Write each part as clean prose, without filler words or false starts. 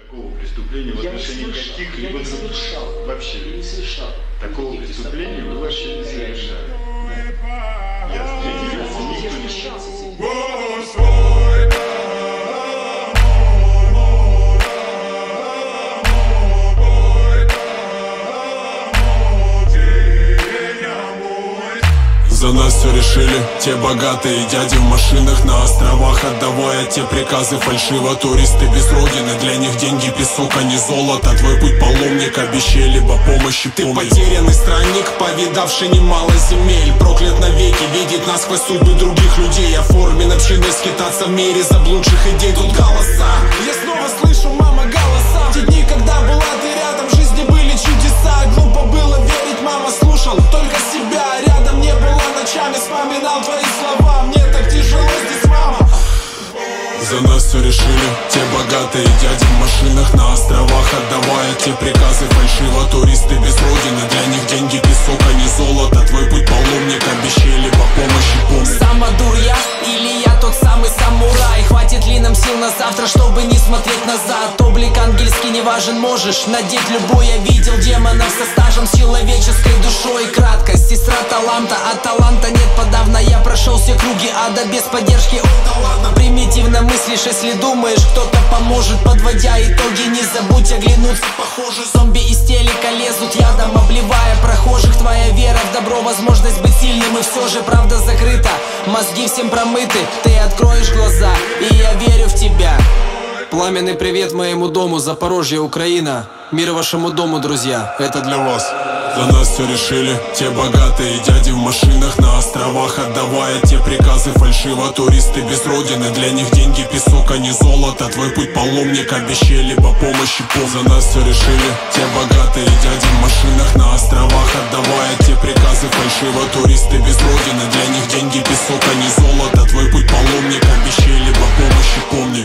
Такого преступления в отношении каких-либо других вообще не совершал. такого преступления вы вообще не совершали. Ясно. Я не встречался с этим. За нас все решили те богатые дяди в машинах на островах, отдавая те приказы фальшиво. Туристы без родины, для них деньги песок, а не золото. Твой путь паломник, обещали по помощи. Ты потерянный странник, повидавший немало земель, проклят навеки, видеть насквозь судьбы других людей. Оформлен общиной скитаться в мире заблудших идей. Тут голоса, я снова слышу, мама, голоса. В те дни, когда была ты рядом, в жизни были чудеса. Глупо было верить, мама, слушал только себя. Рядом не было, ночами вспоминал твои слова. Мне так тяжело здесь, мама. За нас все решили те богатые дяди в машинах на островах, отдавая те приказы фальшиво. Туристы без родины, для них деньги песок, а не золото. Твой путь паломник, обещали по помощи, помни. Самодур я или я тот самый самурай? Хватит ли нам сил на завтра, чтобы не смотреть назад? Облик ангельский не важен, можешь надеть любой. Я видел демонов со стажем, с человеческой душой. Краткость, сестра таланта, а таланта нет подавно. Я прошел все круги ада без поддержки. О, да ладно, примитивно мыслишь, если думаешь, кто-то поможет. Подводя итоги, не забудь оглянуться. Похоже, зомби из телека лезут ядом, обливая прохожих. Твоя вера в добро, возможность быть сильным, и все же правда закрыта. Мозги всем промыты, ты откроешь глаза, и я верю в тебя. Пламенный привет моему дому, Запорожье, Украина. Мир вашему дому, друзья, это для вас. За нас все решили те богатые дяди в машинах на островах, отдавая те приказы фальшиво. Туристы без родины, для них деньги песок, а не золото. Твой путь паломник, обещали по помощи. За нас все решили те богатые дяди в машинах на островах, отдавая те приказы фальшиво. Туристы без родины, для них деньги песок, а не золото. Твой путь паломник, обещали по помощи, помни.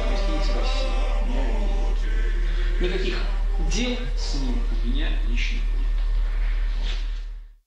Никаких дел с ним у меня лично